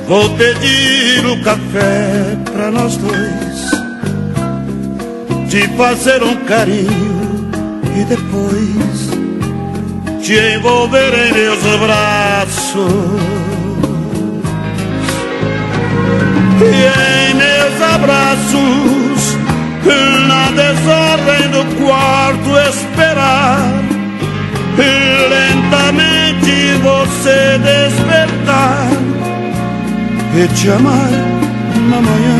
Vou pedir o café pra nós dois, te fazer um carinho e depois te envolver em meus braços. E em meus abraços, na desordem do quarto esperar, e lentamente você despertar e te amar na manhã.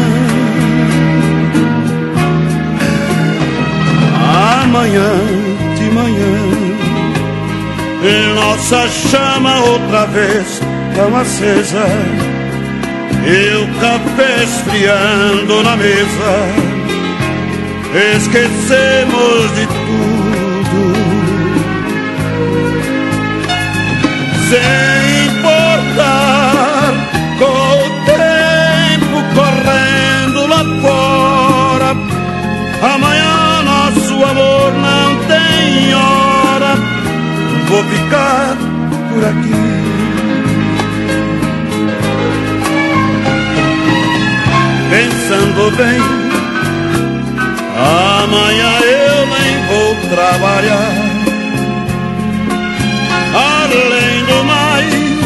Amanhã de manhã, e nossa chama outra vez tão acesa, e o café esfriando na mesa, esquecemos de tudo, sem importar com o tempo correndo lá fora. Amanhã nosso amor não tem hora, vou ficar por aqui. Pensando bem, amanhã eu nem vou trabalhar. Além do mais,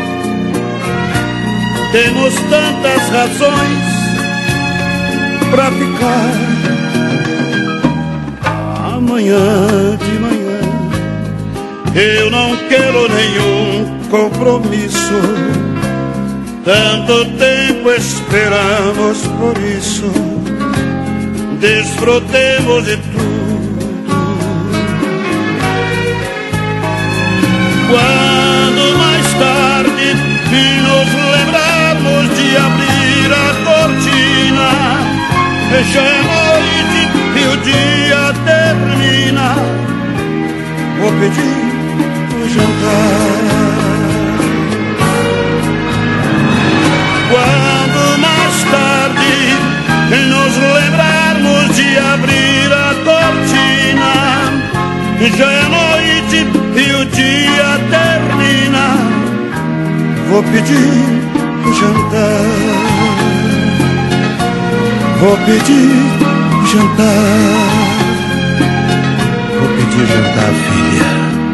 temos tantas razões pra ficar. Amanhã de manhã, eu não quero nenhum compromisso. Tanto tempo esperamos, por isso desfrutemos de tudo. Quando mais tarde nos lembrarmos de abrir a cortina, já é noite e o dia termina, vou pedir o jantar. Quando mais tarde nos lembrarmos de abrir a cortina, já é noite e o dia termina, vou pedir o jantar. Vou pedir o jantar. Vou pedir jantar, filha.